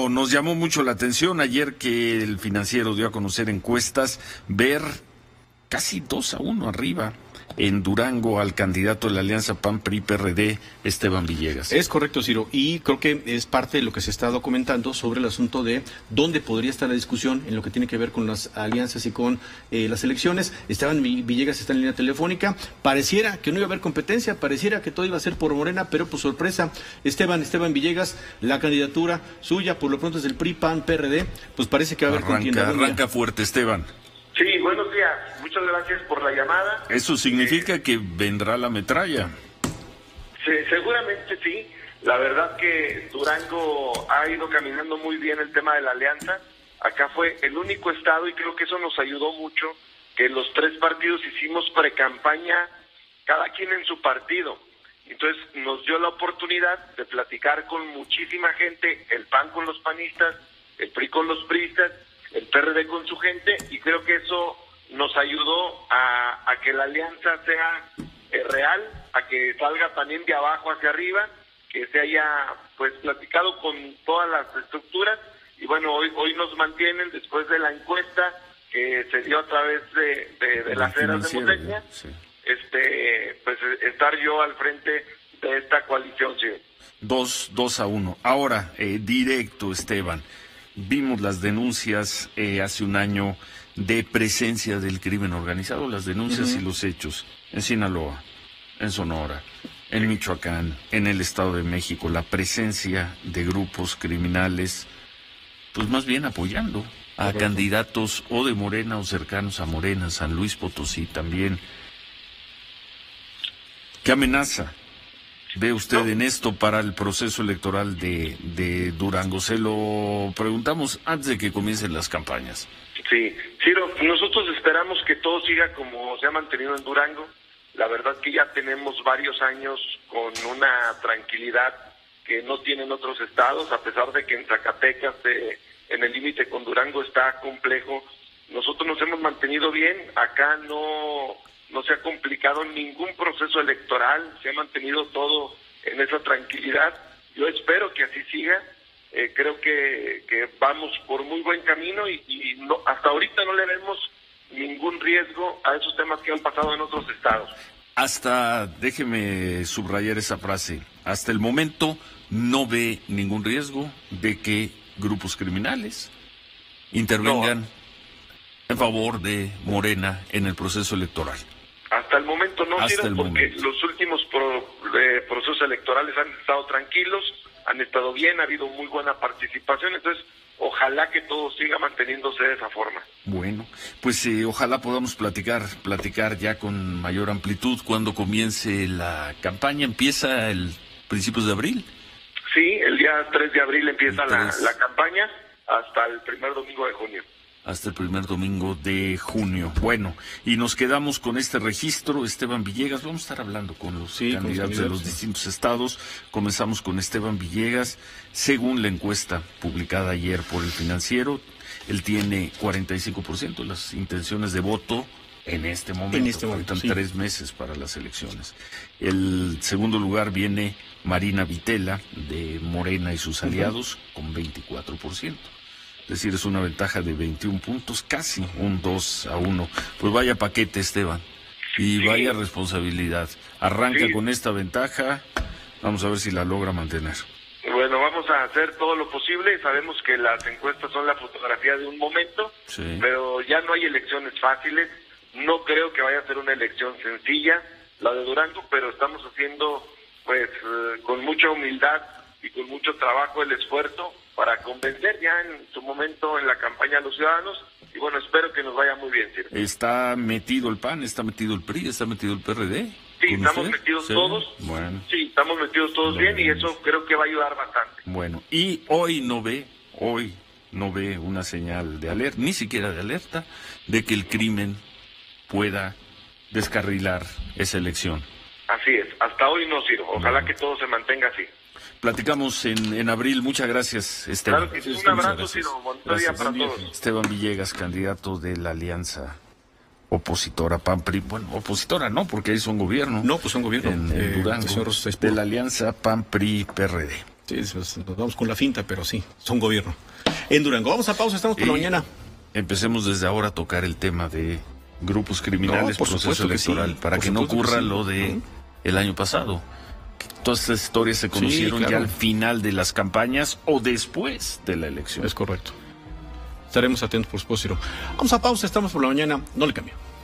Bueno, nos llamó mucho la atención ayer que el Financiero dio a conocer encuestas, ver casi 2-1 arriba en Durango al candidato de la Alianza PAN-PRI-PRD, Esteban Villegas. Es correcto, Ciro, y creo que es parte de lo que se está documentando sobre el asunto de dónde podría estar la discusión en lo que tiene que ver con las alianzas y con las elecciones. Esteban Villegas está en línea telefónica. Pareciera que no iba a haber competencia, pareciera que todo iba a ser por Morena, pero por sorpresa, Esteban Villegas, la candidatura suya, por lo pronto es del PRI-PAN-PRD, pues parece que va a haber contienda. Arranca fuerte, Esteban. Sí, buenos días. Muchas gracias por la llamada. ¿Eso significa que vendrá la metralla? Sí, seguramente sí. La verdad que Durango ha ido caminando muy bien el tema de la alianza. Acá fue el único estado, y creo que eso nos ayudó mucho, que los tres partidos hicimos precampaña, cada quien en su partido. Entonces nos dio la oportunidad de platicar con muchísima gente, el PAN con los panistas, el PRI con los priistas, el PRD con su gente, y creo que eso nos ayudó a que la alianza sea real, a que salga también de abajo hacia arriba, que se haya pues platicado con todas las estructuras, y bueno, hoy nos mantienen después de la encuesta que se dio a través de las eras de Moteña, sí. Pues estar yo al frente de esta coalición, sí. 2-1. Ahora, directo, Esteban. Vimos las denuncias hace un año de presencia del crimen organizado, las denuncias y los hechos en Sinaloa, en Sonora, en Michoacán, en el Estado de México, la presencia de grupos criminales, pues más bien apoyando a candidatos o de Morena o cercanos a Morena, San Luis Potosí también. ¿Qué amenaza ve usted en esto para el proceso electoral de Durango? Se lo preguntamos antes de que comiencen las campañas. Sí, Ciro, nosotros esperamos que todo siga como se ha mantenido en Durango. La verdad que ya tenemos varios años con una tranquilidad que no tienen otros estados, a pesar de que en Zacatecas, en el límite con Durango, está complejo. Nosotros nos hemos mantenido bien, acá no se ha complicado ningún proceso electoral, se ha mantenido todo en esa tranquilidad. Yo espero que así siga, creo que vamos por muy buen camino y no, hasta ahorita no le vemos ningún riesgo a esos temas que han pasado en otros estados. Déjeme subrayar esa frase, hasta el momento no ve ningún riesgo de que grupos criminales intervengan en favor de Morena en el proceso electoral. Hasta el momento no, porque los últimos procesos electorales han estado tranquilos, han estado bien, ha habido muy buena participación, entonces ojalá que todo siga manteniéndose de esa forma. Bueno, pues ojalá podamos platicar ya con mayor amplitud cuando comience la campaña. ¿Empieza el principios de abril? Sí, el día 3 de abril empieza la campaña hasta el primer domingo de junio. Hasta el primer domingo de junio. Bueno, y nos quedamos con este registro, Esteban Villegas. Vamos a estar hablando con los candidatos de los distintos estados. Comenzamos con Esteban Villegas. Según la encuesta publicada ayer por el Financiero, él tiene 45% de las intenciones de voto en este momento. Faltan 3 meses para las elecciones. El segundo lugar viene Marina Vitela, de Morena y sus aliados, con 24%. Es decir, es una ventaja de 21 puntos, casi un 2-1. Pues vaya paquete, Esteban, y vaya responsabilidad. Arranca con esta ventaja, vamos a ver si la logra mantener. Bueno, vamos a hacer todo lo posible. Sabemos que las encuestas son la fotografía de un momento, pero ya no hay elecciones fáciles. No creo que vaya a ser una elección sencilla, la de Durango, pero estamos haciendo, pues, con mucha humildad y con mucho trabajo el esfuerzo para convencer ya en su momento en la campaña a los ciudadanos, y bueno, espero que nos vaya muy bien, ¿sí? ¿Está metido el PAN, está metido el PRI, está metido el PRD? Sí, estamos metidos todos. Bueno. Sí, estamos metidos todos bien, y eso creo que va a ayudar bastante. Bueno, y hoy no ve una señal de alerta, ni siquiera de alerta, de que el crimen pueda descarrilar esa elección. Así es, hasta hoy no, Ciro. Ojalá que todo se mantenga así. Platicamos en abril. Muchas gracias, Esteban. Claro que sí. Un abrazo, Ciro. Buen día para todos. Esteban Villegas, candidato de la alianza opositora PAN-PRI. Bueno, opositora no, porque ahí son gobierno. No, pues son gobierno. En Durango, de la alianza PAN-PRI-PRD. Sí, nos vamos con la finta, pero sí, son gobierno. En Durango, vamos a pausa, estamos por la mañana. Empecemos desde ahora a tocar el tema de grupos criminales, por proceso electoral, sí, para que no ocurra lo de el año pasado. Que todas estas historias se conocieron ya al final de las campañas o después de la elección. Es correcto. Estaremos atentos, por supuesto. Vamos a pausa, estamos por la mañana, no le cambio.